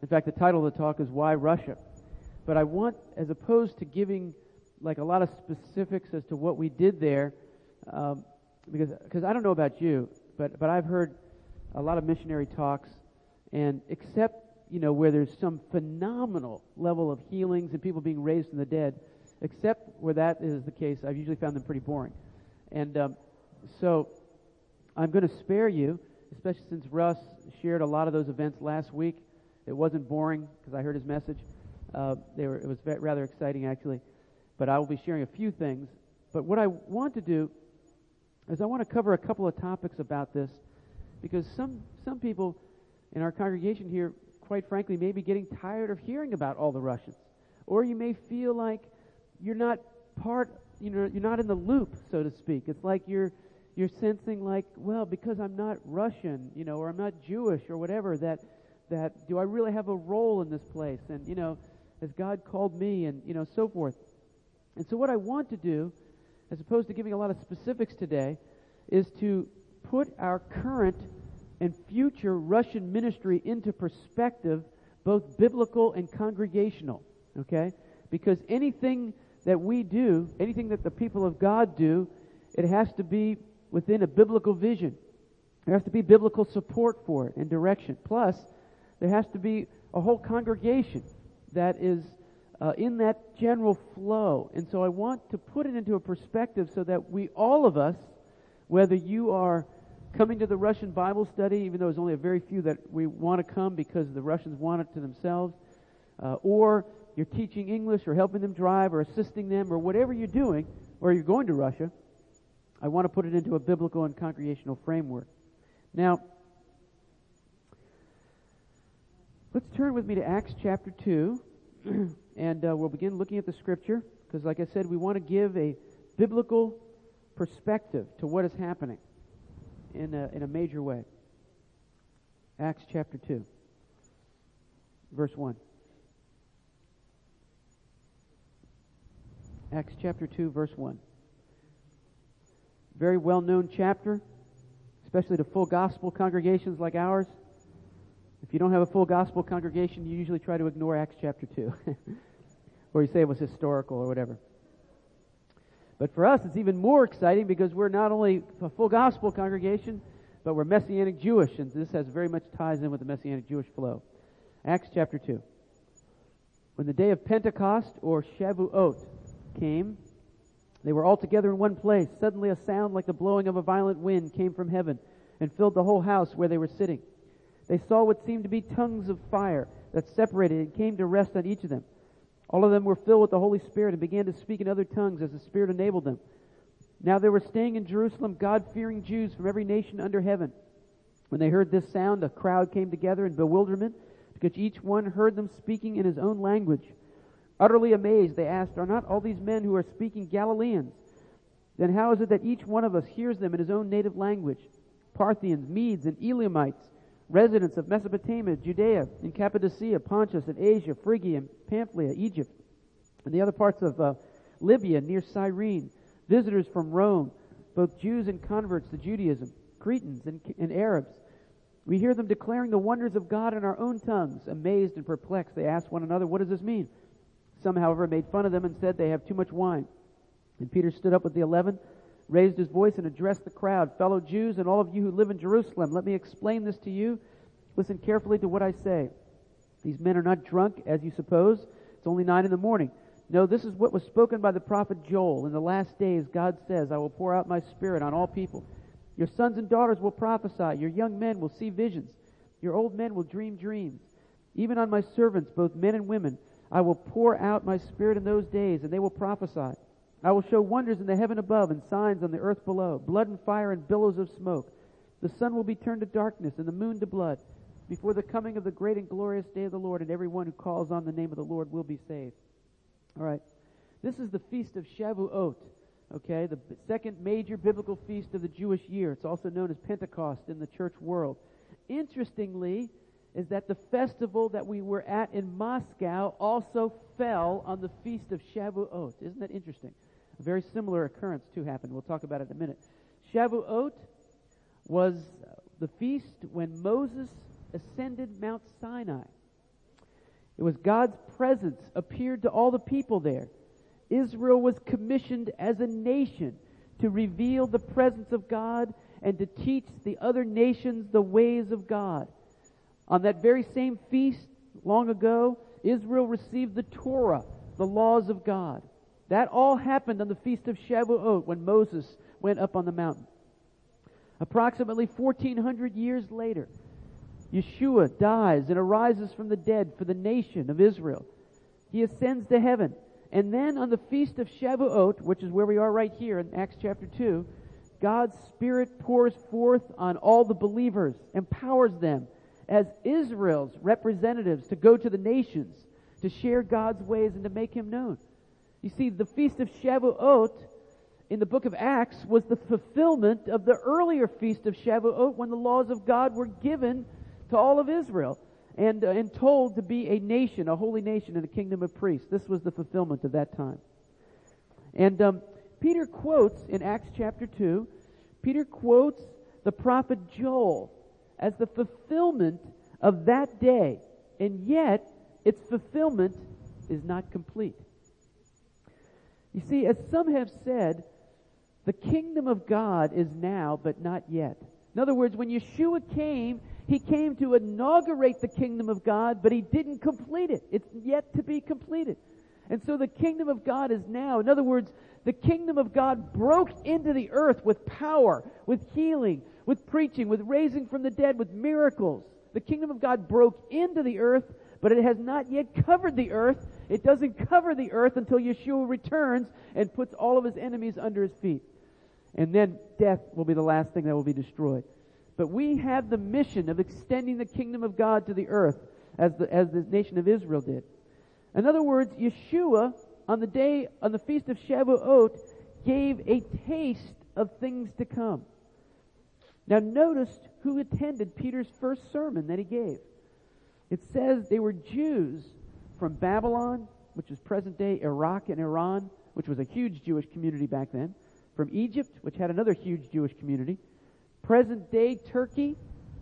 In fact, the title of the talk is Why Russia? But I want, as opposed to giving like a lot of specifics as to what we did there, because I don't know about you, but I've heard a lot of missionary talks, and except where there's some phenomenal level of healings and people being raised from the dead, except where that is the case, I've usually found them pretty boring. And so I'm going to spare you, especially since Russ shared a lot of those events last week. It wasn't boring because I heard his message. It was rather exciting, actually. But I will be sharing a few things. But what I want to do is I want to cover a couple of topics about this, because some people in our congregation here, quite frankly, may be getting tired of hearing about all the Russians. Or you may feel like you're not you're not in the loop, so to speak. It's like you're sensing like, well, because I'm not Russian, or I'm not Jewish or whatever, that do I really have a role in this place? And, has God called me? And, so forth. And so what I want to do, as opposed to giving a lot of specifics today, is to put our current and future Russian ministry into perspective, both biblical and congregational, okay? Because anything that we do, anything that the people of God do, it has to be within a biblical vision. There has to be biblical support for it and direction. Plus, there has to be a whole congregation that is in that general flow. And so I want to put it into a perspective so that all of us, whether you are coming to the Russian Bible study, even though there's only a very few that we want to come because the Russians want it to themselves, or you're teaching English or helping them drive or assisting them or whatever you're doing, or you're going to Russia, I want to put it into a biblical and congregational framework. Now, let's turn with me to Acts chapter 2, and we'll begin looking at the Scripture, because like I said, we want to give a biblical perspective to what is happening in a major way. Acts chapter 2, verse 1. Acts chapter 2, verse 1. Very well-known chapter, especially to full gospel congregations like ours. If you don't have a full gospel congregation, you usually try to ignore Acts chapter 2. Or you say it was historical or whatever. But for us, it's even more exciting because we're not only a full gospel congregation, but we're Messianic Jewish, and this has very much ties in with the Messianic Jewish flow. Acts chapter 2. When the day of Pentecost, or Shavuot, came, they were all together in one place. Suddenly a sound like the blowing of a violent wind came from heaven and filled the whole house where they were sitting. They saw what seemed to be tongues of fire that separated and came to rest on each of them. All of them were filled with the Holy Spirit and began to speak in other tongues as the Spirit enabled them. Now they were staying in Jerusalem, God-fearing Jews from every nation under heaven. When they heard this sound, a crowd came together in bewilderment, because each one heard them speaking in his own language. Utterly amazed, they asked, "Are not all these men who are speaking Galileans? Then how is it that each one of us hears them in his own native language? Parthians, Medes, and Elamites, residents of Mesopotamia, Judea, and Cappadocia, Pontus, and Asia, Phrygia, and Pamphylia, Egypt, and the other parts of Libya near Cyrene, visitors from Rome, both Jews and converts to Judaism, Cretans and Arabs. We hear them declaring the wonders of God in our own tongues." Amazed and perplexed, they asked one another, "What does this mean?" Some, however, made fun of them and said, "They have too much wine." And Peter stood up with the 11, raised his voice and addressed the crowd. "Fellow Jews and all of you who live in Jerusalem, let me explain this to you. Listen carefully to what I say. These men are not drunk, as you suppose. It's only 9 a.m. No, this is what was spoken by the prophet Joel. In the last days, God says, I will pour out my Spirit on all people. Your sons and daughters will prophesy. Your young men will see visions. Your old men will dream dreams. Even on my servants, both men and women, I will pour out my Spirit in those days, and they will prophesy. I will show wonders in the heaven above and signs on the earth below, blood and fire and billows of smoke. The sun will be turned to darkness and the moon to blood before the coming of the great and glorious day of the Lord, and everyone who calls on the name of the Lord will be saved." All right. This is the feast of Shavuot, okay, the second major biblical feast of the Jewish year. It's also known as Pentecost in the church world. Interestingly, is that the festival that we were at in Moscow also fell on the feast of Shavuot. Isn't that interesting? A very similar occurrence, too, happened. We'll talk about it in a minute. Shavuot was the feast when Moses ascended Mount Sinai. It was God's presence appeared to all the people there. Israel was commissioned as a nation to reveal the presence of God and to teach the other nations the ways of God. On that very same feast, long ago, Israel received the Torah, the laws of God. That all happened on the Feast of Shavuot when Moses went up on the mountain. Approximately 1,400 years later, Yeshua dies and arises from the dead for the nation of Israel. He ascends to heaven. And then on the Feast of Shavuot, which is where we are right here in Acts chapter 2, God's Spirit pours forth on all the believers, empowers them as Israel's representatives to go to the nations, to share God's ways and to make Him known. You see, the Feast of Shavuot in the book of Acts was the fulfillment of the earlier Feast of Shavuot when the laws of God were given to all of Israel and told to be a nation, a holy nation, and a kingdom of priests. This was the fulfillment of that time. And Peter quotes in Acts chapter 2, Peter quotes the prophet Joel as the fulfillment of that day, and yet its fulfillment is not complete. You see, as some have said, the kingdom of God is now, but not yet. In other words, when Yeshua came, He came to inaugurate the kingdom of God, but He didn't complete it. It's yet to be completed. And so the kingdom of God is now. In other words, the kingdom of God broke into the earth with power, with healing, with preaching, with raising from the dead, with miracles. The kingdom of God broke into the earth, but it has not yet covered the earth. It doesn't cover the earth until Yeshua returns and puts all of His enemies under His feet. And then death will be the last thing that will be destroyed. But we have the mission of extending the kingdom of God to the earth as the nation of Israel did. In other words, Yeshua on the Feast of Shavuot gave a taste of things to come. Now notice who attended Peter's first sermon that he gave. It says they were Jews from Babylon, which is present-day Iraq and Iran, which was a huge Jewish community back then, from Egypt, which had another huge Jewish community, present-day Turkey,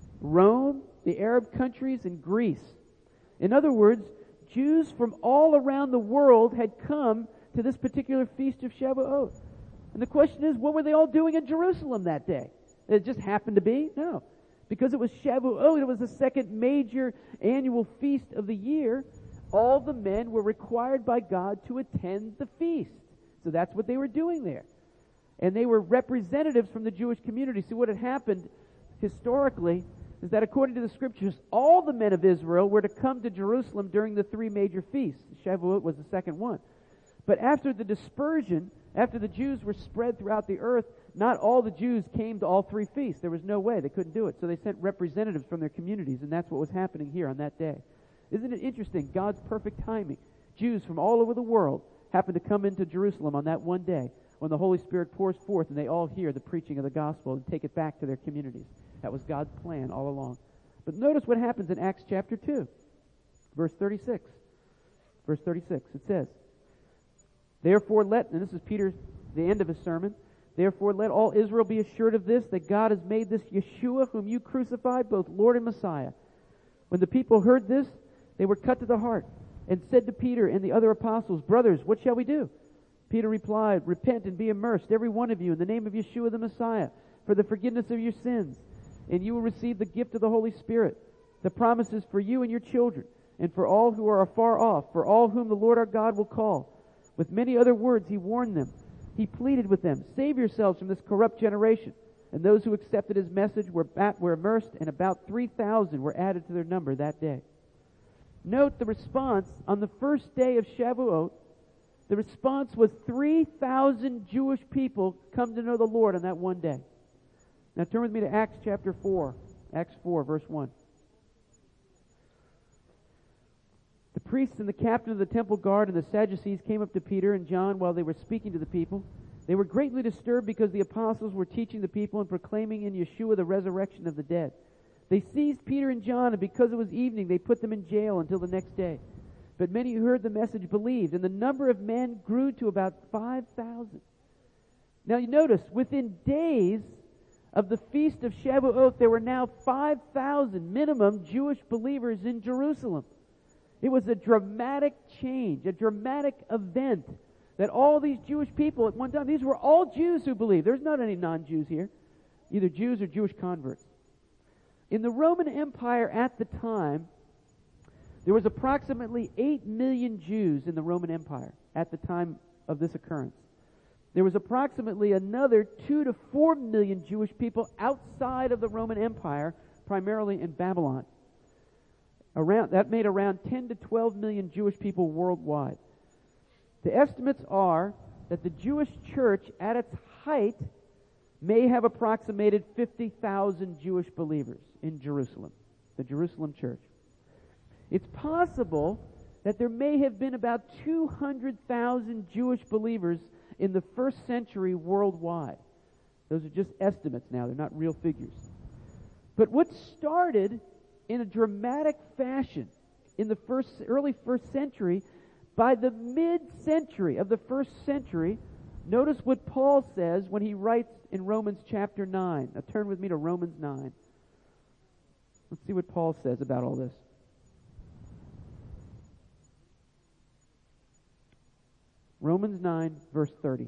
Rome, the Arab countries, and Greece. In other words, Jews from all around the world had come to this particular Feast of Shavuot. And the question is, what were they all doing in Jerusalem that day? It just happened to be? No. Because it was Shavuot, it was the second major annual feast of the year, all the men were required by God to attend the feast. So that's what they were doing there. And they were representatives from the Jewish community. See, what had happened historically is that according to the Scriptures, all the men of Israel were to come to Jerusalem during the three major feasts. Shavuot was the second one. But after the dispersion, after the Jews were spread throughout the earth, not all the Jews came to all three feasts. There was no way. They couldn't do it. So they sent representatives from their communities, and that's what was happening here on that day. Isn't it interesting? God's perfect timing. Jews from all over the world happened to come into Jerusalem on that one day when the Holy Spirit pours forth and they all hear the preaching of the gospel and take it back to their communities. That was God's plan all along. But notice what happens in Acts chapter 2, verse 36. Verse 36, it says, Therefore and this is Peter's, the end of his sermon, Therefore let all Israel be assured of this, that God has made this Yeshua, whom you crucified, both Lord and Messiah. When the people heard this, they were cut to the heart, and said to Peter and the other apostles, Brothers, what shall we do? Peter replied, Repent and be immersed, every one of you, in the name of Yeshua the Messiah, for the forgiveness of your sins, and you will receive the gift of the Holy Spirit. The promise is for you and your children, and for all who are afar off, for all whom the Lord our God will call. With many other words he warned them. He pleaded with them, Save yourselves from this corrupt generation. And those who accepted his message were immersed, and about 3,000 were added to their number that day. Note the response on the first day of Shavuot. The response was 3,000 Jewish people come to know the Lord on that one day. Now turn with me to Acts chapter 4. Acts 4, verse 1. The priests and the captain of the temple guard and the Sadducees came up to Peter and John while they were speaking to the people. They were greatly disturbed because the apostles were teaching the people and proclaiming in Yeshua the resurrection of the dead. They seized Peter and John, and because it was evening, they put them in jail until the next day. But many who heard the message believed, and the number of men grew to about 5,000. Now you notice, within days of the Feast of Shavuot, there were now 5,000 minimum Jewish believers in Jerusalem. It was a dramatic change, a dramatic event that all these Jewish people at one time, these were all Jews who believed. There's not any non-Jews here, either Jews or Jewish converts. In the Roman Empire at the time, there was approximately 8 million Jews in the Roman Empire at the time of this occurrence. There was approximately another 2 to 4 million Jewish people outside of the Roman Empire, primarily in Babylon. That made around 10 to 12 million Jewish people worldwide. The estimates are that the Jewish church at its height may have approximated 50,000 Jewish believers in Jerusalem, the Jerusalem church. It's possible that there may have been about 200,000 Jewish believers in the first century worldwide. Those are just estimates now, they're not real figures. But what started in a dramatic fashion in the early first century, by the mid-century of the first century, notice what Paul says when he writes in Romans chapter 9. Now turn with me to Romans 9. Let's see what Paul says about all this. Romans 9, verse 30.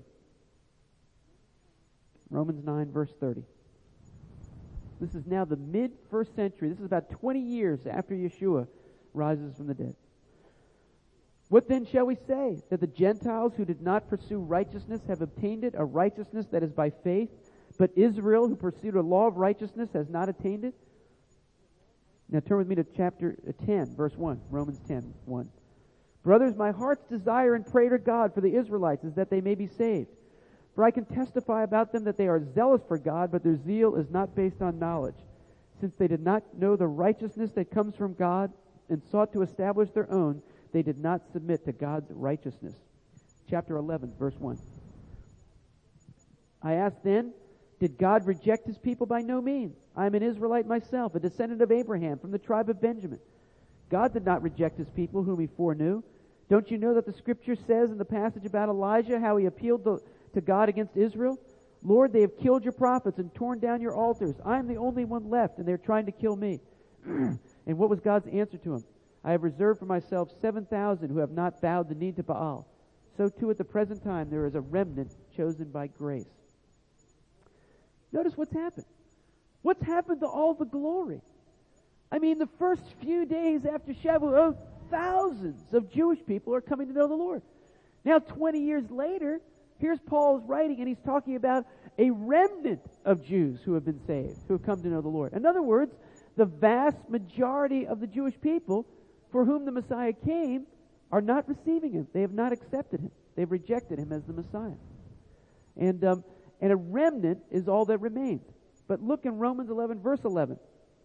Romans 9, verse 30. This is now the mid-first century. This is about 20 years after Yeshua rises from the dead. What then shall we say? That the Gentiles who did not pursue righteousness have obtained it, a righteousness that is by faith, but Israel who pursued a law of righteousness has not attained it? Now turn with me to chapter 10, verse 1, Romans 10, 1. Brothers, my heart's desire and prayer to God for the Israelites is that they may be saved. For I can testify about them that they are zealous for God, but their zeal is not based on knowledge. Since they did not know the righteousness that comes from God and sought to establish their own, they did not submit to God's righteousness. Chapter 11, verse 1. I ask then, did God reject his people? By no means. I am an Israelite myself, a descendant of Abraham from the tribe of Benjamin. God did not reject his people whom he foreknew. Don't you know that the scripture says in the passage about Elijah how he appealed to God against Israel? Lord, they have killed your prophets and torn down your altars. I am the only one left, and they're trying to kill me. And what was God's answer to him? I have reserved for myself 7,000 who have not bowed the knee to Baal. So too at the present time there is a remnant chosen by grace. Notice what's happened. What's happened to all the glory? I mean, the first few days after Shavuot, thousands of Jewish people are coming to know the Lord. Now, 20 years later, here's Paul's writing, and he's talking about a remnant of Jews who have been saved, who have come to know the Lord. In other words, the vast majority of the Jewish people for whom the Messiah came are not receiving him. They have not accepted him. They've rejected him as the Messiah. And a remnant is all that remains. But look in Romans 11, verse 11.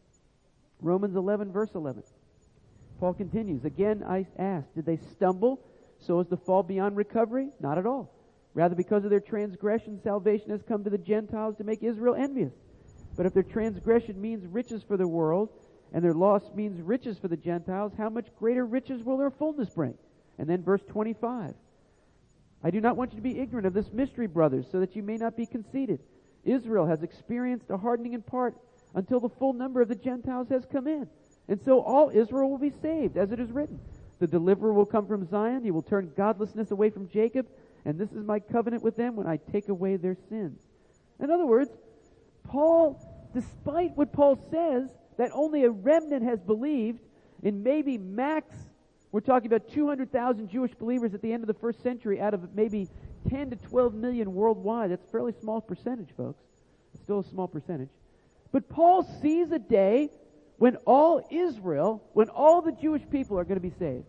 Romans 11, verse 11. Paul continues, again I ask, did they stumble so as to fall beyond recovery? Not at all. Rather, because of their transgression, salvation has come to the Gentiles to make Israel envious. But if their transgression means riches for the world, and their loss means riches for the Gentiles, how much greater riches will their fullness bring? And then verse 25. I do not want you to be ignorant of this mystery, brothers, so that you may not be conceited. Israel has experienced a hardening in part until the full number of the Gentiles has come in. And so all Israel will be saved, as it is written. The deliverer will come from Zion. He will turn godlessness away from Jacob. And this is my covenant with them when I take away their sins. In other words, Paul, despite what Paul says, that only a remnant has believed, in maybe max, we're talking about 200,000 Jewish believers at the end of the first century out of maybe 10 to 12 million worldwide. That's a fairly small percentage, folks. It's still a small percentage. But Paul sees a day when all Israel, when all the Jewish people are going to be saved.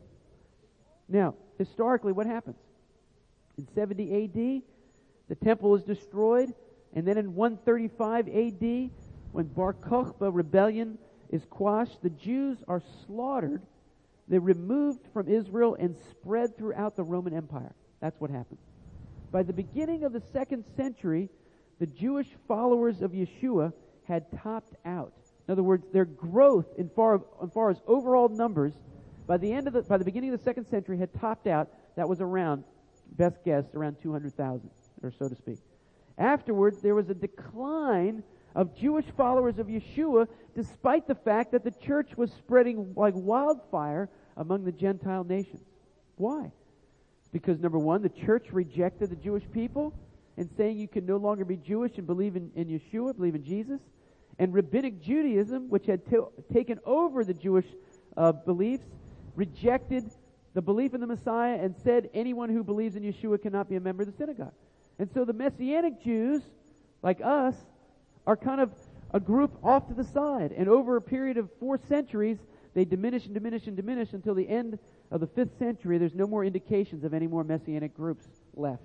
Now, historically, what happens? In 70 A.D., the temple is destroyed, and then in 135 A.D., when Bar Kokhba rebellion is quashed, the Jews are slaughtered. They're removed from Israel and spread throughout the Roman Empire. That's what happens. By the beginning of the 2nd century, the Jewish followers of Yeshua had topped out. In other words, their growth in far as overall numbers, by the beginning of the 2nd century, had topped out. That was around, best guess, around 200,000, or so to speak. Afterwards, there was a decline of Jewish followers of Yeshua, despite the fact that the church was spreading like wildfire among the Gentile nations. Why? Because, number one, the church rejected the Jewish people and saying you can no longer be Jewish and believe in Yeshua, believe in Jesus. And Rabbinic Judaism, which had taken over the Jewish beliefs, rejected the belief in the Messiah and said anyone who believes in Yeshua cannot be a member of the synagogue. And so the Messianic Jews, like us, are kind of a group off to the side. And over a period of 4 centuries, they diminish and diminish and diminish until the end of the 5th century. There's no more indications of any more Messianic groups left.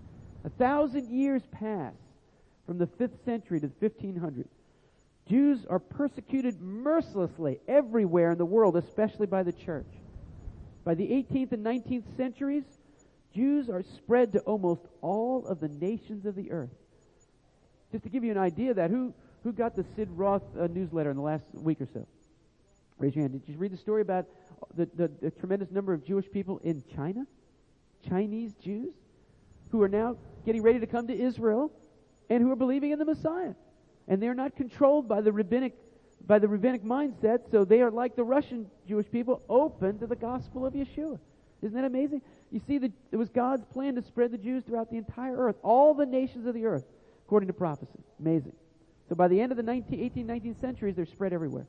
1,000 years pass from the 5th century to the 1500s. Jews are persecuted mercilessly everywhere in the world, especially by the church. By the 18th and 19th centuries, Jews are spread to almost all of the nations of the earth. Just to give you an idea of that, who got the Sid Roth newsletter in the last week or so? Raise your hand. Did you read the story about the tremendous number of Jewish people in China? Chinese Jews who are now getting ready to come to Israel and who are believing in the Messiah. And they're not controlled by the rabbinic mindset, so they are like the Russian Jewish people, open to the gospel of Yeshua. Isn't that amazing? You see, it was God's plan to spread the Jews throughout the entire earth, all the nations of the earth, according to prophecy. Amazing. So by the end of the 18th, 19th centuries, they're spread everywhere.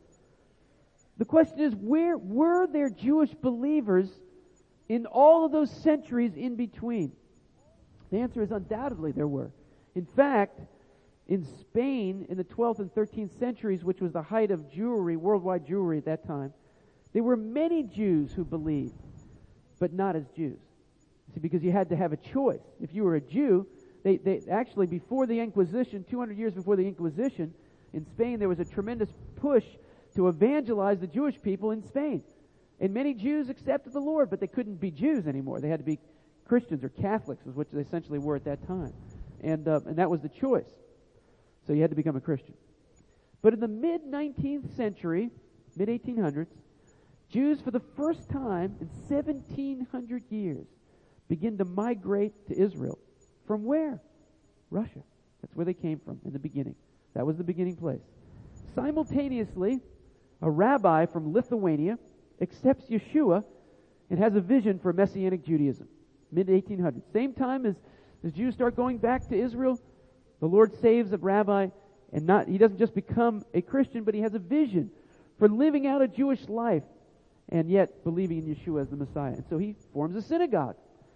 The question is, where were there Jewish believers in all of those centuries in between? The answer is undoubtedly there were. In fact, in Spain, in the 12th and 13th centuries, which was the height of Jewry, worldwide Jewry at that time, there were many Jews who believed, but not as Jews. See, because you had to have a choice. If you were a Jew, they actually, before the Inquisition, 200 years before the Inquisition, in Spain, there was a tremendous push to evangelize the Jewish people in Spain. And many Jews accepted the Lord, but they couldn't be Jews anymore. They had to be Christians or Catholics, is what they essentially were at that time. And that was the choice. So you had to become a Christian. But in the mid-19th century, mid-1800s, Jews for the first time in 1,700 years begin to migrate to Israel. From where? Russia. That's where they came from in the beginning. That was the beginning place. Simultaneously, a rabbi from Lithuania accepts Yeshua and has a vision for Messianic Judaism. Mid-1800s. Same time as Jews start going back to Israel, the Lord saves a rabbi, and he doesn't just become a Christian, but he has a vision for living out a Jewish life and yet believing in Yeshua as the Messiah. And so he forms a synagogue.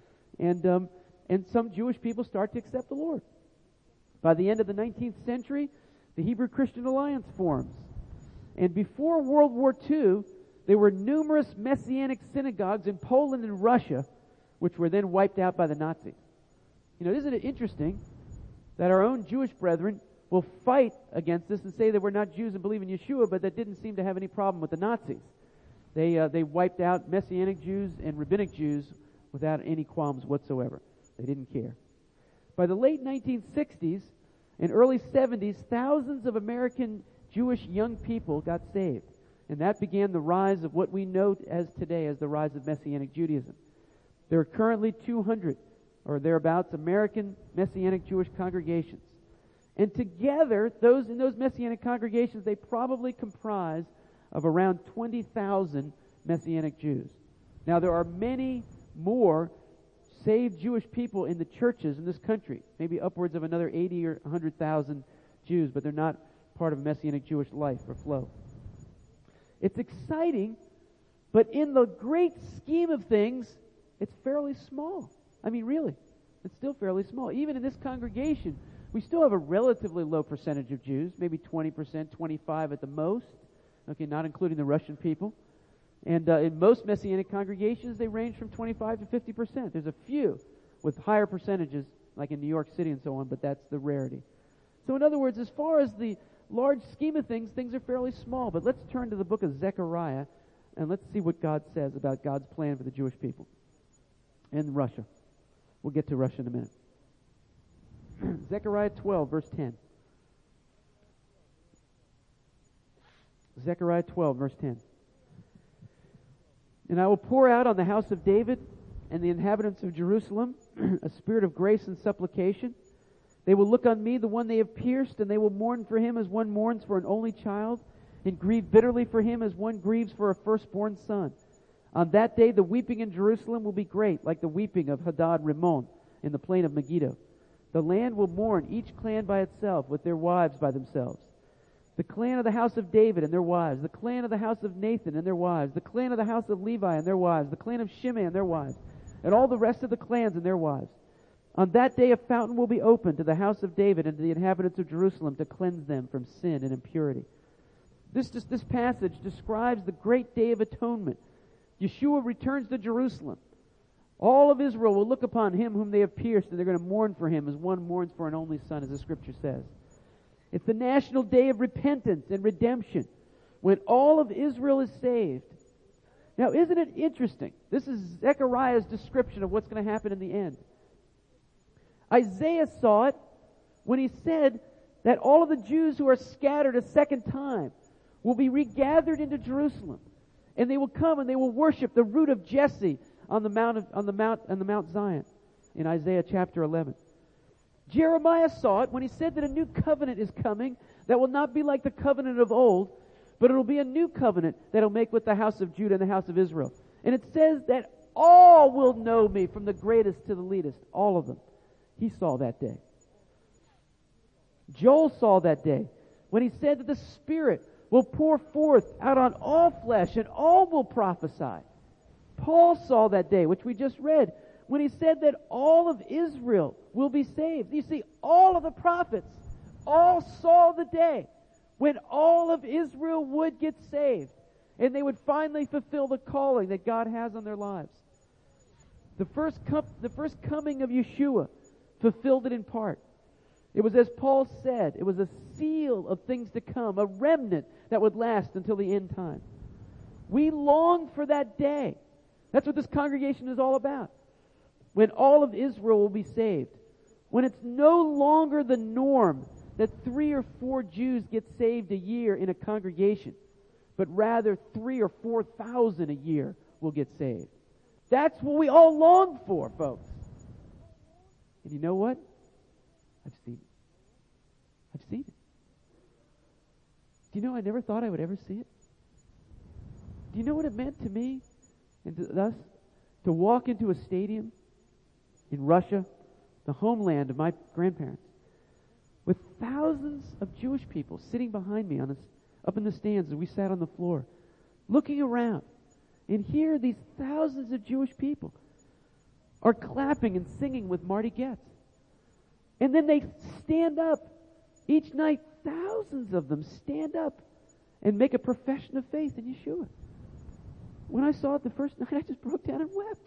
And some Jewish people start to accept the Lord. By the end of the 19th century, the Hebrew Christian Alliance forms. And before World War II, there were numerous Messianic synagogues in Poland and Russia, which were then wiped out by the Nazis. You know, isn't it interesting that our own Jewish brethren will fight against this and say that we're not Jews and believe in Yeshua, but that didn't seem to have any problem with the Nazis. They wiped out Messianic Jews and Rabbinic Jews without any qualms whatsoever. They didn't care. By the late 1960s and early 70s, thousands of American Jewish young people got saved. And that began the rise of what we know as today as the rise of Messianic Judaism. There are currently 200 or thereabouts American Messianic Jewish congregations. And together, in those Messianic congregations, they probably comprise of around 20,000 Messianic Jews. Now, there are many more saved Jewish people in the churches in this country, maybe upwards of another 80 or 100,000 Jews, but they're not part of Messianic Jewish life or flow. It's exciting, but in the great scheme of things, it's fairly small. I mean, really, it's still fairly small. Even in this congregation, we still have a relatively low percentage of Jews, maybe 20%, 25% at the most, okay, not including the Russian people. And in most Messianic congregations, they range from 25 to 50%. There's a few with higher percentages, like in New York City and so on, but that's the rarity. So in other words, as far as the large scheme of things, things are fairly small. But let's turn to the book of Zechariah, and let's see what God says about God's plan for the Jewish people and Russia. We'll get to Russia in a minute. Zechariah 12, verse 10. Zechariah 12, verse 10. And I will pour out on the house of David and the inhabitants of Jerusalem a spirit of grace and supplication. They will look on me, the one they have pierced, and they will mourn for him as one mourns for an only child, and grieve bitterly for him as one grieves for a firstborn son. On that day, the weeping in Jerusalem will be great, like the weeping of Hadad Rimmon in the plain of Megiddo. The land will mourn, each clan by itself, with their wives by themselves. The clan of the house of David and their wives, the clan of the house of Nathan and their wives, the clan of the house of Levi and their wives, the clan of Shimei and their wives, and all the rest of the clans and their wives. On that day a fountain will be opened to the house of David and to the inhabitants of Jerusalem to cleanse them from sin and impurity. This passage describes the great day of atonement. Yeshua returns to Jerusalem. All of Israel will look upon him whom they have pierced, and they're going to mourn for him as one mourns for an only son, as the scripture says. It's the national day of repentance and redemption, when all of Israel is saved. Now, isn't it interesting? This is Zechariah's description of what's going to happen in the end. Isaiah saw it when he said that all of the Jews who are scattered a second time will be regathered into Jerusalem, and they will come and they will worship the root of Jesse on the Mount Zion in Isaiah chapter 11. Jeremiah saw it when he said that a new covenant is coming that will not be like the covenant of old, but it will be a new covenant that he'll make with the house of Judah and the house of Israel. And it says that all will know me, from the greatest to the least, all of them. He saw that day. Joel saw that day when he said that the Spirit will pour forth out on all flesh and all will prophesy. Paul saw that day, which we just read, when he said that all of Israel will be saved. You see, all of the prophets all saw the day when all of Israel would get saved and they would finally fulfill the calling that God has on their lives. The first coming of Yeshua fulfilled it in part. It was, as Paul said, it was a seal of things to come, a remnant that would last until the end time. We long for that day. That's what this congregation is all about. When all of Israel will be saved. When it's no longer the norm that 3 or 4 Jews get saved a year in a congregation, but rather 3,000 or 4,000 a year will get saved. That's what we all long for, folks. And you know what? I've seen it. I've seen it. Do you know I never thought I would ever see it? Do you know what it meant to me and to us to walk into a stadium in Russia, the homeland of my grandparents, with thousands of Jewish people sitting behind me up in the stands as we sat on the floor, looking around, and here these thousands of Jewish people are clapping and singing with Marty Goetz. And then they stand up. Each night, thousands of them stand up and make a profession of faith in Yeshua. When I saw it the first night, I just broke down and wept.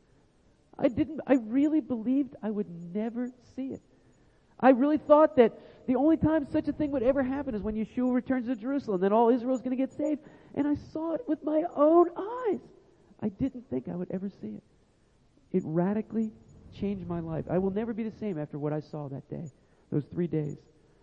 I really believed I would never see it. I really thought that the only time such a thing would ever happen is when Yeshua returns to Jerusalem, then all Israel is going to get saved. And I saw it with my own eyes. I didn't think I would ever see it. It radically changed my life. I will never be the same after what I saw that day, those 3 days.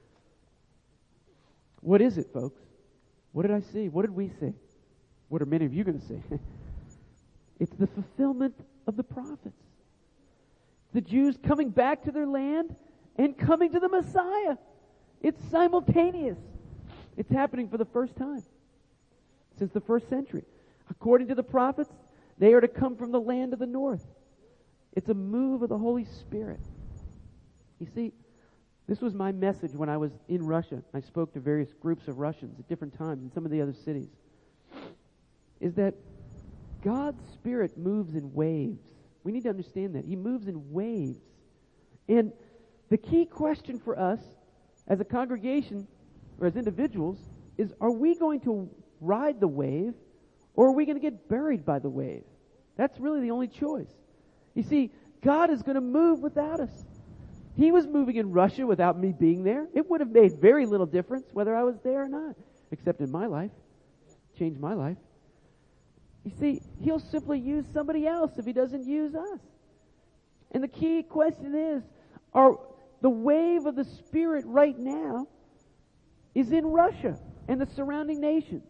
What is it, folks? What did I see? What did we see? What are many of you going to see? It's the fulfillment of the prophets. The Jews coming back to their land and coming to the Messiah. It's simultaneous. It's happening for the first time since the first century. According to the prophets, they are to come from the land of the north. It's a move of the Holy Spirit. You see, this was my message when I was in Russia. I spoke to various groups of Russians at different times in some of the other cities. Is that God's Spirit moves in waves. We need to understand that. He moves in waves. And the key question for us as a congregation or as individuals is, are we going to ride the wave or are we going to get buried by the wave? That's really the only choice. You see, God is going to move without us. He was moving in Russia without me being there. It would have made very little difference whether I was there or not, except in my life. Changed my life. You see, He'll simply use somebody else if He doesn't use us. And the key question is, the wave of the Spirit right now is in Russia and the surrounding nations.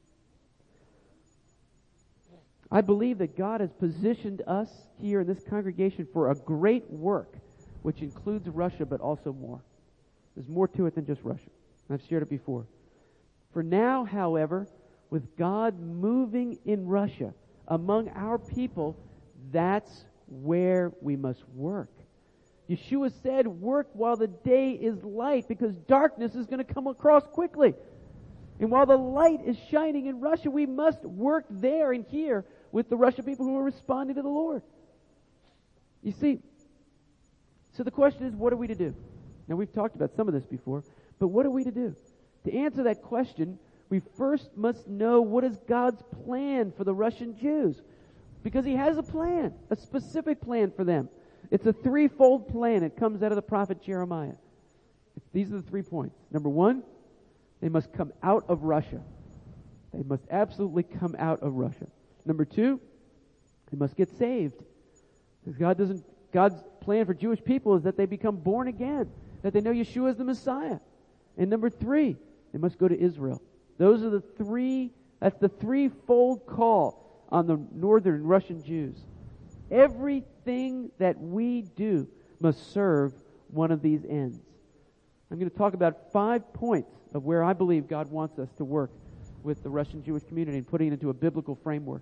I believe that God has positioned us here in this congregation for a great work, which includes Russia, but also more. There's more to it than just Russia. I've shared it before. For now, however, with God moving in Russia, among our people, that's where we must work. Yeshua said, work while the day is light, because darkness is going to come across quickly. And while the light is shining in Russia, we must work there and here with the Russian people who are responding to the Lord. You see, so the question is, what are we to do? Now, we've talked about some of this before, but what are we to do? To answer that question, we first must know what is God's plan for the Russian Jews. Because He has a plan, a specific plan for them. It's a threefold plan. It comes out of the prophet Jeremiah. These are the 3 points. Number 1, they must come out of Russia. They must absolutely come out of Russia. Number 2, they must get saved. Because God's plan for Jewish people is that they become born again, that they know Yeshua is the Messiah. And number 3, they must go to Israel. Those are that's the threefold call on the northern Russian Jews. Everything that we do must serve one of these ends. I'm going to talk about 5 points of where I believe God wants us to work with the Russian Jewish community and putting it into a biblical framework.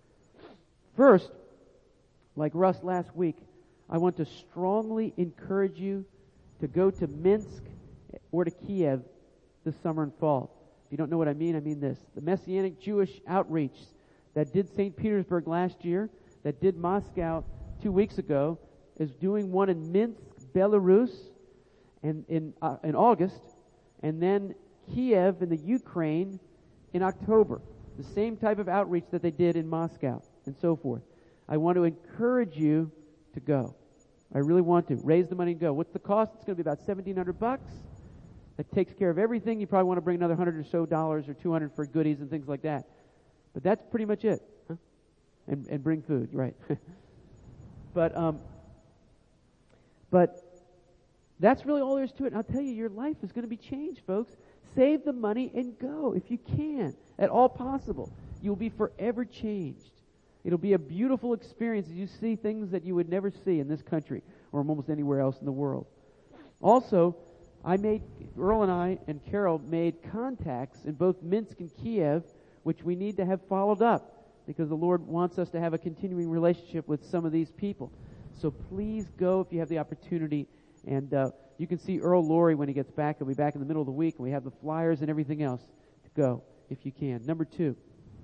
First, like Russ last week, I want to strongly encourage you to go to Minsk or to Kiev this summer and fall. If you don't know what I mean this. The Messianic Jewish outreach that did St. Petersburg last year, that did Moscow 2 weeks ago, is doing one in Minsk, Belarus, and in August, and then Kiev in the Ukraine in October. The same type of outreach that they did in Moscow and so forth. I want to encourage you to go. I really want to. Raise the money and go. What's the cost? It's going to be about $1,700. That takes care of everything. You probably want to bring another $100 or so or $200 for goodies and things like that. But that's pretty much it. Huh? And bring food, right? But that's really all there is to it. And I'll tell you, your life is going to be changed, folks. Save the money and go if you can, at all possible. You'll be forever changed. It'll be a beautiful experience as you see things that you would never see in this country or almost anywhere else in the world. Also, Earl and I and Carol made contacts in both Minsk and Kiev, which we need to have followed up because the Lord wants us to have a continuing relationship with some of these people. So please go if you have the opportunity. And you can see Earl Laurie when he gets back. He'll be back in the middle of the week, and we have the flyers and everything else to go if you can. Number 2,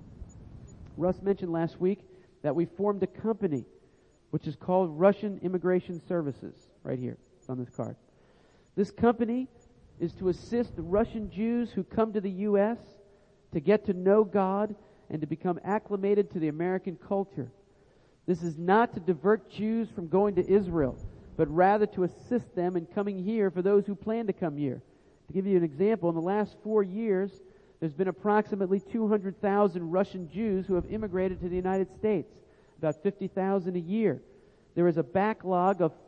Russ mentioned last week that we formed a company which is called Russian Immigration Services, right here. It's on this card. This company is to assist the Russian Jews who come to the U.S. to get to know God and to become acclimated to the American culture. This is not to divert Jews from going to Israel, but rather to assist them in coming here for those who plan to come here. To give you an example, in the last 4 years, there's been approximately 200,000 Russian Jews who have immigrated to the United States, about 50,000 a year. There is a backlog of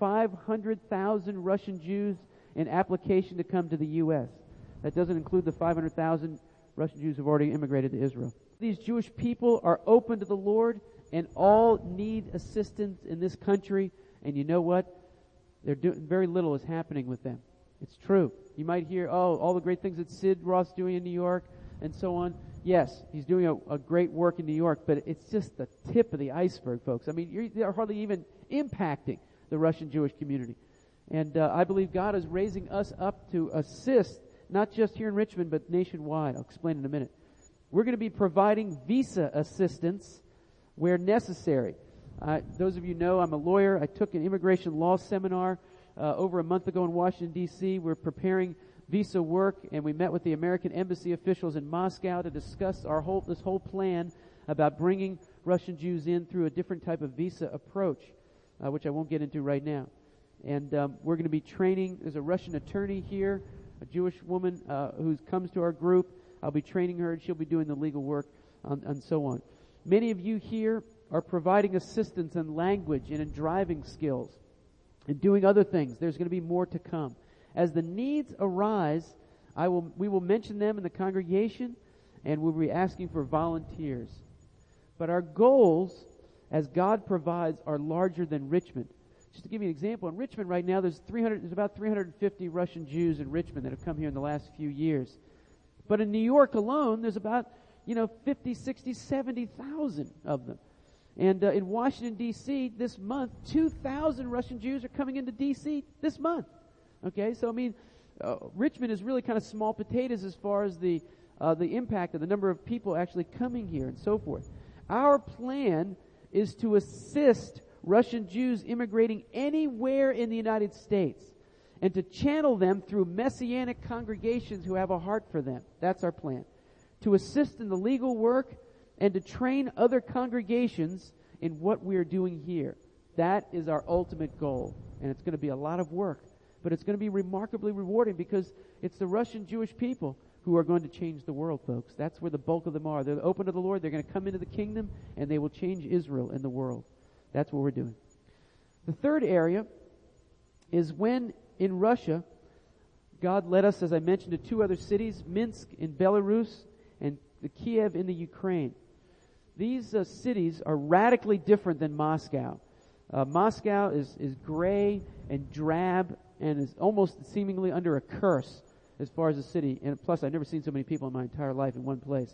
500,000 Russian Jews in application to come to the U.S. That doesn't include the 500,000 Russian Jews who have already immigrated to Israel. These Jewish people are open to the Lord, and all need assistance in this country. And you know what? Very little is happening with them. It's true. You might hear, all the great things that Sid Roth's doing in New York and so on. Yes, he's doing a great work in New York, but it's just the tip of the iceberg, folks. I mean, they're hardly even impacting the Russian Jewish community. And I believe God is raising us up to assist, not just here in Richmond, but nationwide. I'll explain in a minute. We're going to be providing visa assistance where necessary. Those of you know I'm a lawyer. I took an immigration law seminar over a month ago in Washington, D.C. We're preparing visa work, and we met with the American embassy officials in Moscow to discuss this whole plan about bringing Russian Jews in through a different type of visa approach, which I won't get into right now. And we're going to be training. There's a Russian attorney here, a Jewish woman who comes to our group. I'll be training her, and she'll be doing the legal work and so on. Many of you here are providing assistance in language and in driving skills and doing other things. There's going to be more to come. As the needs arise, we will mention them in the congregation, and we'll be asking for volunteers. But our goals, as God provides, are larger than Richmond. Just to give you an example, in Richmond right now, there's about 350 Russian Jews in Richmond that have come here in the last few years. But in New York alone, there's about 50, 60, 70,000 of them. And in Washington, D.C., this month, 2,000 Russian Jews are coming into D.C. this month. Okay, so I mean, Richmond is really kind of small potatoes as far as the impact of the number of people actually coming here and so forth. Our plan is to assist Russian Jews immigrating anywhere in the United States and to channel them through Messianic congregations who have a heart for them. That's our plan. To assist in the legal work and to train other congregations in what we're doing here. That is our ultimate goal. And it's going to be a lot of work. But it's going to be remarkably rewarding because it's the Russian Jewish people who are going to change the world, folks. That's where the bulk of them are. They're open to the Lord. They're going to come into the kingdom, and they will change Israel and the world. That's what we're doing. The third area is when in Russia, God led us, as I mentioned, to two other cities, Minsk in Belarus and Kiev in the Ukraine. These cities are radically different than Moscow. Moscow is gray and drab and is almost seemingly under a curse as far as a city. And plus, I've never seen so many people in my entire life in one place.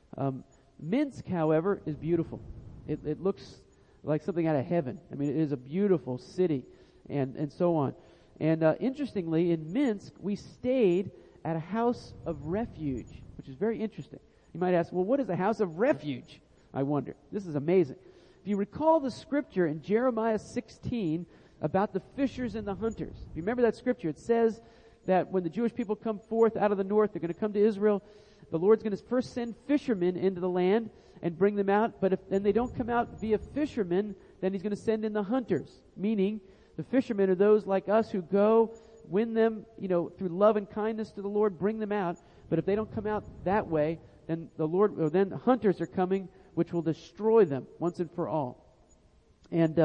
Minsk, however, is beautiful. It looks like something out of heaven. I mean, it is a beautiful city and so on. And interestingly, in Minsk, we stayed at a house of refuge, which is very interesting. You might ask, well, what is a house of refuge? I wonder. This is amazing. If you recall the scripture in Jeremiah 16 about the fishers and the hunters, if you remember that scripture, it says that when the Jewish people come forth out of the north, they're going to come to Israel. The Lord's going to first send fishermen into the land and bring them out. But if then they don't come out via fishermen, then He's going to send in the hunters, meaning the fishermen are those like us who go, win them, through love and kindness to the Lord, bring them out. But if they don't come out that way, then then the hunters are coming, which will destroy them once and for all. And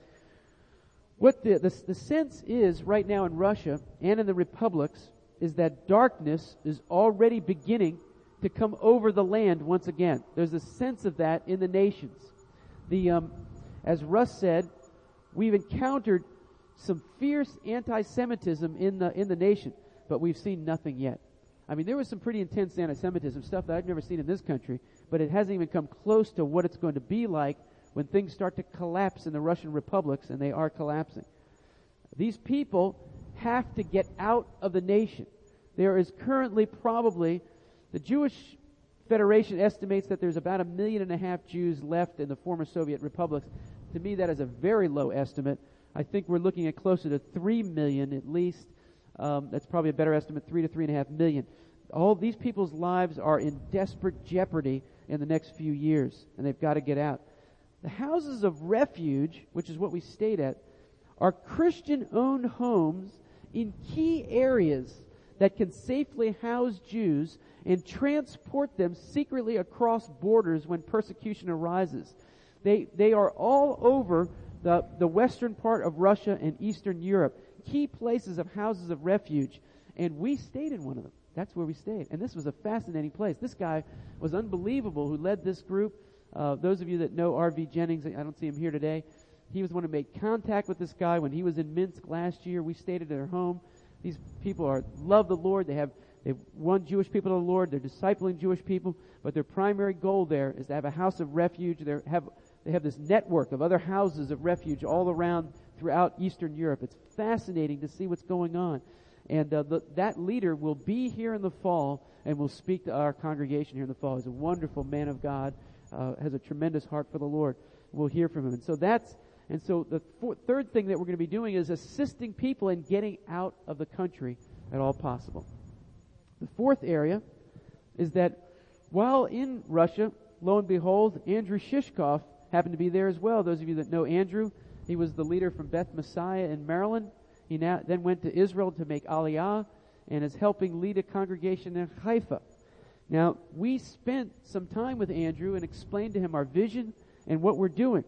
what the sense is right now in Russia and in the republics is that darkness is already beginning to come over the land once again. There's a sense of that in the nations. As Russ said, we've encountered some fierce anti-Semitism in the nation, but we've seen nothing yet. I mean, there was some pretty intense anti-Semitism, stuff that I've never seen in this country, but it hasn't even come close to what it's going to be like when things start to collapse in the Russian republics, and they are collapsing. These people have to get out of the nation. There is currently probably, the Jewish Federation estimates that there's about 1.5 million Jews left in the former Soviet republics. To me, that is a very low estimate. I think we're looking at closer to 3 million at least. That's probably a better estimate, 3 to 3.5 million. All these people's lives are in desperate jeopardy in the next few years, and they've got to get out. The houses of refuge, which is what we stayed at, are Christian-owned homes in key areas that can safely house Jews and transport them secretly across borders when persecution arises. They are all over the western part of Russia and Eastern Europe, key places of houses of refuge, and we stayed in one of them. That's where we stayed, and this was a fascinating place. This guy was unbelievable who led this group. Those of you that know R.V. Jennings, I don't see him here today, he was the one who made contact with this guy when he was in Minsk last year. We stayed at their home. These people love the Lord. They've won Jewish people to the Lord. They're discipling Jewish people, but their primary goal there is to have a house of refuge. They have this network of other houses of refuge all around throughout Eastern Europe. It's fascinating to see what's going on. And that leader will be here in the fall and will speak to our congregation here in the fall. He's a wonderful man of God, has a tremendous heart for the Lord. We'll hear from him. And so the third thing that we're going to be doing is assisting people in getting out of the country at all possible. The fourth area is that while in Russia, lo and behold, Andrew Shishkoff happened to be there as well. Those of you that know Andrew, he was the leader from Beth Messiah in Maryland. He then went to Israel to make Aliyah and is helping lead a congregation in Haifa. Now, we spent some time with Andrew and explained to him our vision and what we're doing.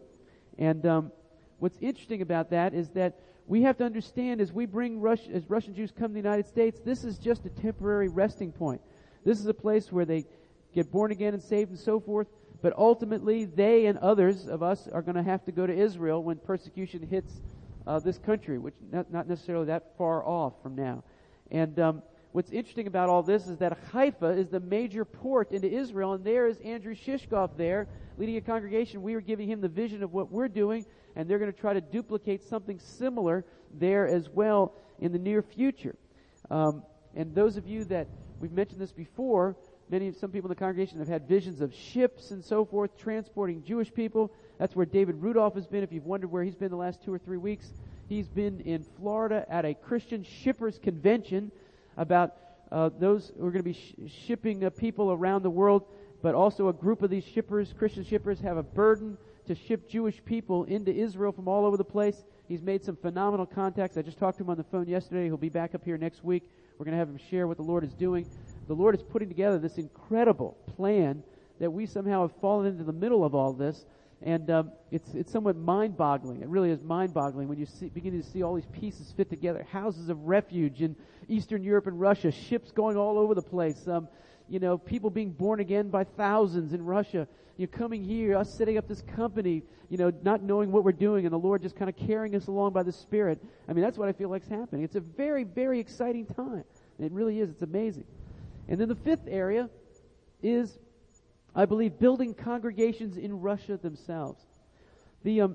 And what's interesting about that is that we have to understand as Russian Jews come to the United States, this is just a temporary resting point. This is a place where they get born again and saved and so forth. But ultimately, they and others of us are going to have to go to Israel when persecution hits this country, which not necessarily that far off from now. And what's interesting about all this is that Haifa is the major port into Israel, and there is Andrew Shishkoff there, leading a congregation. We were giving him the vision of what we're doing, and they're going to try to duplicate something similar there as well in the near future. And those of you that, we've mentioned this before, some people in the congregation have had visions of ships and so forth transporting Jewish people. That's where David Rudolph has been. If you've wondered where he's been the last 2 or 3 weeks, he's been in Florida at a Christian shippers convention about those who are going to be shipping people around the world, but also a group of these shippers, Christian shippers, have a burden to ship Jewish people into Israel from all over the place. He's made some phenomenal contacts. I just talked to him on the phone yesterday. He'll be back up here next week. We're going to have him share what the Lord is doing. The Lord is putting together this incredible plan that we somehow have fallen into the middle of all this. And it's somewhat mind-boggling. It really is mind-boggling when you begin to see all these pieces fit together. Houses of refuge in Eastern Europe and Russia, ships going all over the place. People being born again by thousands in Russia. Coming here, us setting up this company, not knowing what we're doing, and the Lord just kind of carrying us along by the Spirit. I mean, that's what I feel like is happening. It's a very, very exciting time. It really is. It's amazing. And then the fifth area is, I believe, building congregations in Russia themselves. The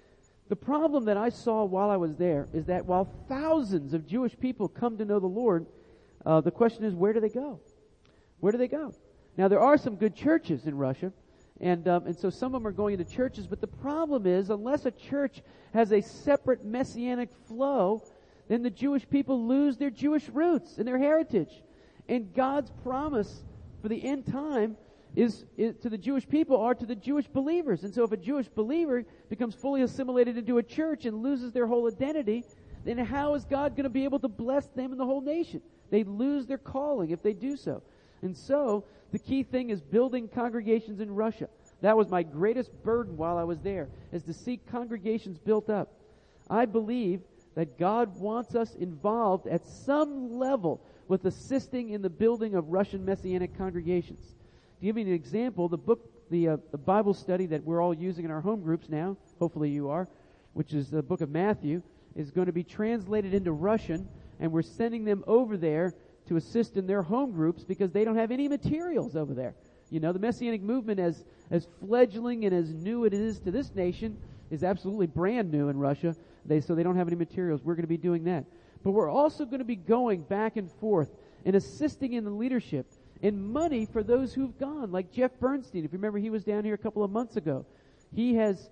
problem that I saw while I was there is that while thousands of Jewish people come to know the Lord, the question is, where do they go? Where do they go? Now, there are some good churches in Russia, and so some of them are going into churches, but the problem is, unless a church has a separate messianic flow, then the Jewish people lose their Jewish roots and their heritage. And God's promise for the end time is to the Jewish people or to the Jewish believers. And so if a Jewish believer becomes fully assimilated into a church and loses their whole identity, then how is God going to be able to bless them and the whole nation? They lose their calling if they do so. And so the key thing is building congregations in Russia. That was my greatest burden while I was there, is to see congregations built up. I believe that God wants us involved at some level with assisting in the building of Russian Messianic congregations. To give you an example, the Bible study that we're all using in our home groups now, hopefully you are, which is the book of Matthew, is going to be translated into Russian, and we're sending them over there to assist in their home groups because they don't have any materials over there. The Messianic movement, as fledgling and as new it is to this nation, is absolutely brand new in Russia. So they don't have any materials. We're going to be doing that. But we're also going to be going back and forth and assisting in the leadership and money for those who've gone, like Jeff Bernstein. If you remember, he was down here a couple of months ago. He has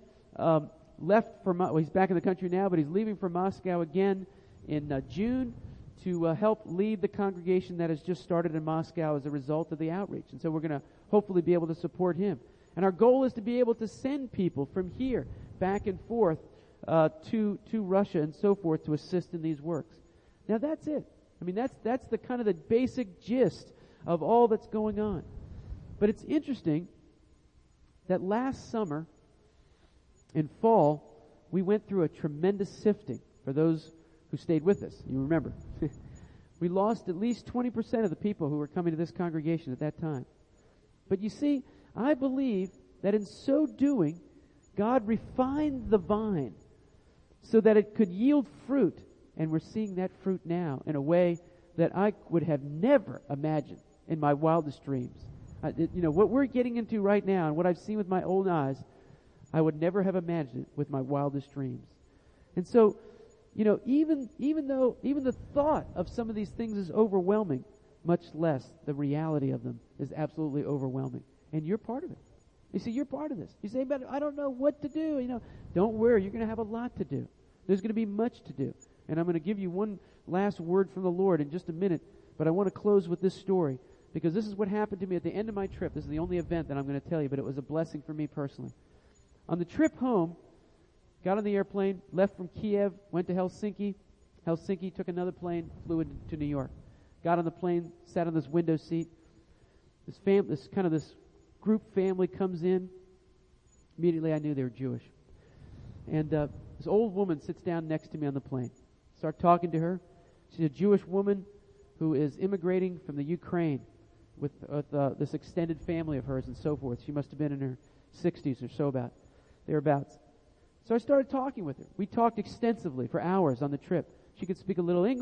left for he's back in the country now, but he's leaving for Moscow again in June to help lead the congregation that has just started in Moscow as a result of the outreach. And so we're going to hopefully be able to support him. And our goal is to be able to send people from here back and forth to Russia and so forth to assist in these works. Now that's it. I mean, that's the kind of the basic gist of all that's going on. But it's interesting that last summer and fall, we went through a tremendous sifting for those who stayed with us. You remember. We lost at least 20% of the people who were coming to this congregation at that time. But you see, I believe that in so doing, God refined the vine so that it could yield fruit, and we're seeing that fruit now in a way that I would have never imagined in my wildest dreams. What we're getting into right now and what I've seen with my own eyes, I would never have imagined it with my wildest dreams. And so, even the thought of some of these things is overwhelming, much less the reality of them is absolutely overwhelming. And you're part of it. You see, you're part of this. You say, but I don't know what to do. Don't worry, you're going to have a lot to do. There's going to be much to do. And I'm going to give you one last word from the Lord in just a minute, but I want to close with this story, because this is what happened to me at the end of my trip. This is the only event that I'm going to tell you, but it was a blessing for me personally. On the trip home, got on the airplane, left from Kiev, went to Helsinki. Helsinki, took another plane, flew to New York. Got on the plane, sat on this window seat. This group family comes in. Immediately I knew they were Jewish. And this old woman sits down next to me on the plane. Start talking to her. She's a Jewish woman who is immigrating from the Ukraine with this extended family of hers and so forth. She must have been in her 60s or so, thereabouts. So I started talking with her. We talked extensively for hours on the trip. She could speak a little English,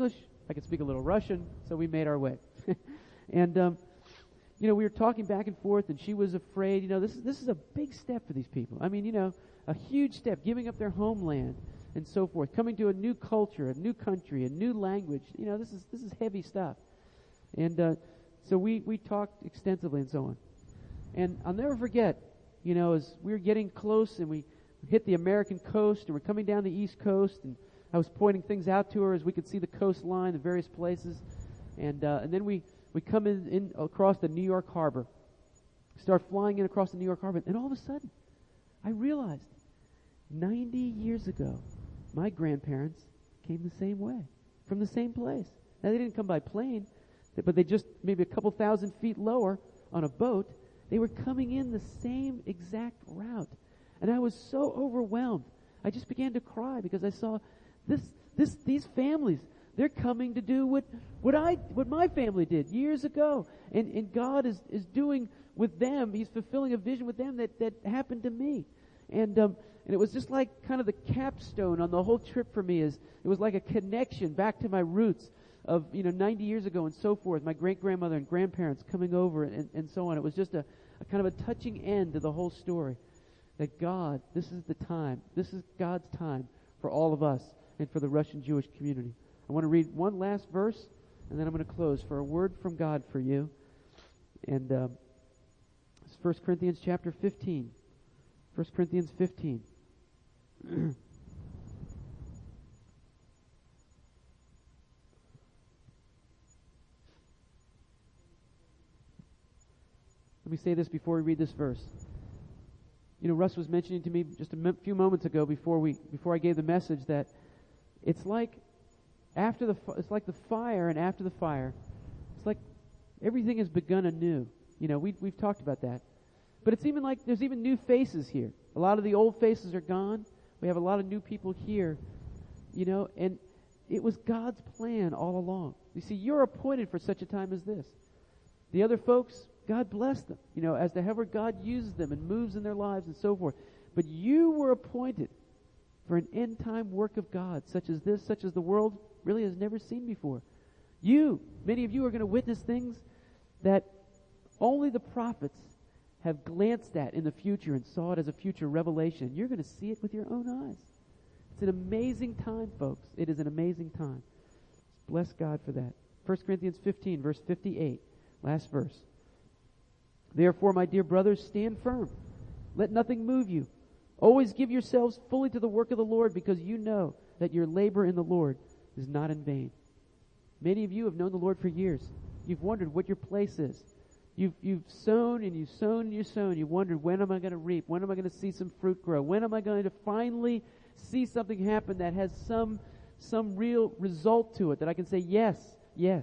I could speak a little Russian, so we made our way. And, we were talking back and forth, and she was afraid. This is a big step for these people. I mean, a huge step, giving up their homeland and so forth, coming to a new culture, a new country, a new language. This is heavy stuff. And so we talked extensively and so on. And I'll never forget, as we were getting close and we hit the American coast and we're coming down the East Coast, and I was pointing things out to her as we could see the coastline, the various places. And then we come in across the New York Harbor, start flying in across the New York Harbor, and all of a sudden, I realized 90 years ago, my grandparents came the same way, from the same place. Now, they didn't come by plane, but they just maybe a couple thousand feet lower on a boat. They were coming in the same exact route. And I was so overwhelmed. I just began to cry because I saw these families. They're coming to do what my family did years ago. And God is doing with them. He's fulfilling a vision with them that happened to me. And it was just like kind of the capstone on the whole trip for me. It was like a connection back to my roots of 90 years ago and so forth. My great-grandmother and grandparents coming over and so on. It was just a kind of a touching end to the whole story. That God, this is the time. This is God's time for all of us and for the Russian Jewish community. I want to read one last verse, and then I'm going to close for a word from God for you. And it's 1 Corinthians chapter 15. 1 Corinthians 15. Let me say this before we read this verse. Russ was mentioning to me just a few moments ago before I gave the message that it's like it's like the fire, and after the fire, it's like everything has begun anew. We've talked about that, but it's even like there's even new faces here. A lot of the old faces are gone. We have a lot of new people here, and it was God's plan all along. You see, you're appointed for such a time as this. The other folks, God bless them, as to however God uses them and moves in their lives and so forth. But you were appointed for an end-time work of God, such as this, such as the world really has never seen before. Many of you are going to witness things that only the prophets have glanced at in the future and saw it as a future revelation. You're going to see it with your own eyes. It's an amazing time, folks. It is an amazing time. Bless God for that. 1 Corinthians 15, verse 58, last verse. Therefore, my dear brothers, stand firm. Let nothing move you. Always give yourselves fully to the work of the Lord, because you know that your labor in the Lord is not in vain. Many of you have known the Lord for years. You've wondered what your place is. You've sown and you've sown and you've sown. You wondered, when am I going to reap? When am I going to see some fruit grow? When am I going to finally see something happen that has some real result to it, that I can say, yes, yes.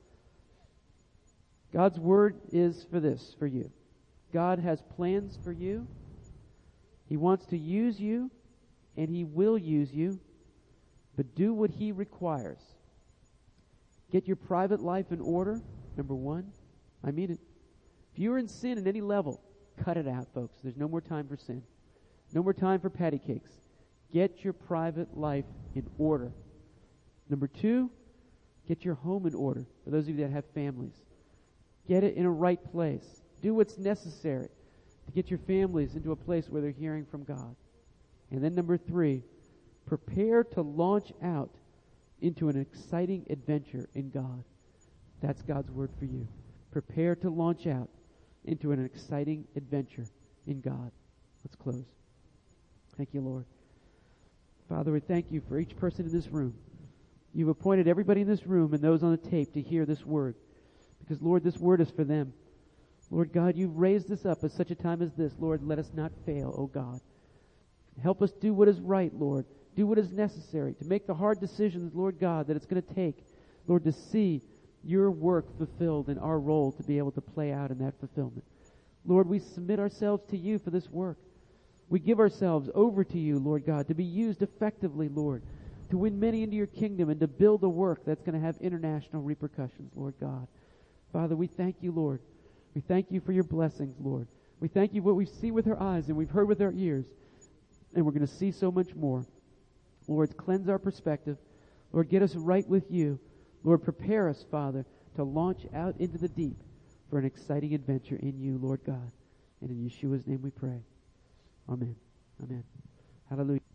God's word is for this, for you. God has plans for you. He wants to use you, and He will use you, but do what He requires. Get your private life in order, number one. I mean it. If you're in sin at any level, cut it out, folks. There's no more time for sin. No more time for patty cakes. Get your private life in order. Number two, get your home in order, for those of you that have families. Get it in a right place. Do what's necessary to get your families into a place where they're hearing from God. And then number three, prepare to launch out into an exciting adventure in God. That's God's word for you. Prepare to launch out into an exciting adventure in God. Let's close. Thank you, Lord. Father, we thank you for each person in this room. You've appointed everybody in this room and those on the tape to hear this word. Because, Lord, this word is for them. Lord God, you've raised us up at such a time as this. Lord, let us not fail, oh God. Help us do what is right, Lord. Do what is necessary to make the hard decisions, Lord God, that it's going to take, Lord, to see your work fulfilled and our role to be able to play out in that fulfillment. Lord, we submit ourselves to you for this work. We give ourselves over to you, Lord God, to be used effectively, Lord, to win many into your kingdom and to build a work that's going to have international repercussions, Lord God. Father, we thank you, Lord. We thank you for your blessings, Lord. We thank you for what we see with our eyes and we've heard with our ears, and we're going to see so much more. Lord, cleanse our perspective. Lord, get us right with you. Lord, prepare us, Father, to launch out into the deep for an exciting adventure in you, Lord God. And in Yeshua's name we pray. Amen. Amen. Hallelujah.